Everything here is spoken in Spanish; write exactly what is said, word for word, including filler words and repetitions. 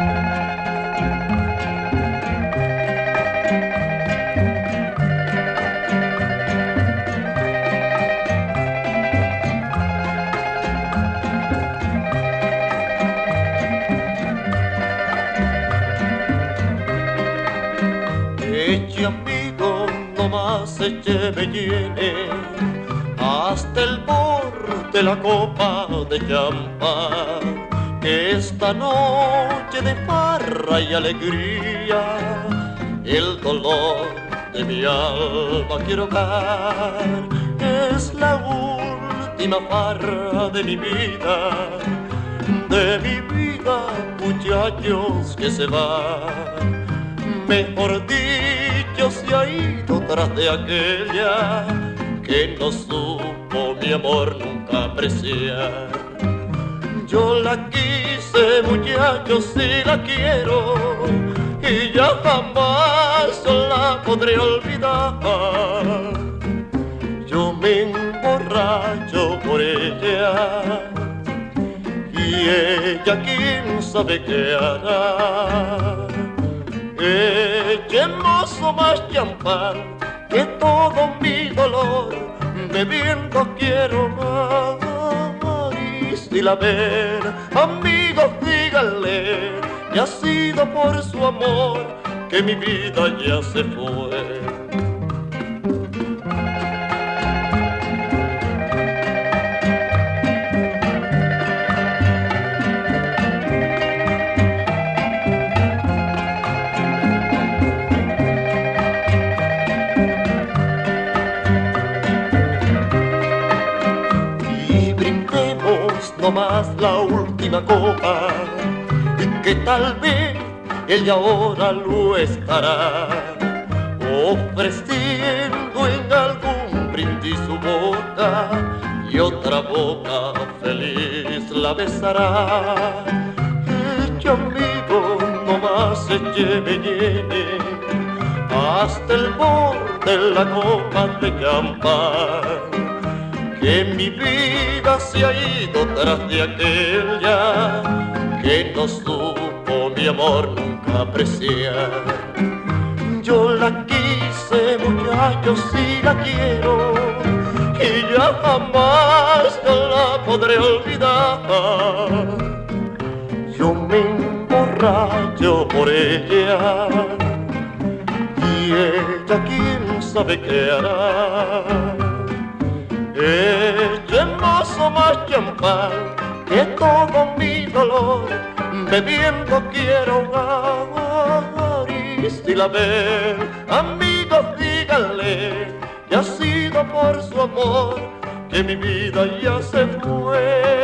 Eche amigo, no más eche me llene hasta el borde de la copa de champán, que esta noche de farra y alegría el dolor de mi alma quiero dar. Es la última farra de mi vida, de mi vida, muchachos, que se van. Mejor dicho, se ha ido tras de aquella que no supo mi amor nunca apreciar. Yo la quise, muchachos, y la quiero, y ya jamás la podré olvidar. Yo me emborracho por ella, y ella quién sabe qué hará. Echemos más champán, que todo mi dolor bebiendo quiero más. Y si la ven, amigos, díganle que ha sido por su amor que mi vida ya se fue. No más la última copa, que tal vez ella ahora lo estará ofreciendo en algún brindis su boca, y otra boca feliz la besará. Eche amigo, no más eche me llene hasta el borde de la copa de champán, que mi vida se ha ido tras de aquella que no supo mi amor nunca apreciar. Yo la quise, muchachos, y la quiero, y ya jamás la podré olvidar. Yo me emborracho por ella, y ella quién sabe qué hará. Echemos más champán, que todo mi dolor bebiendo quiero ahogar. Y si la ven, amigos, díganle que ha sido por su amor que mi vida ya se fue.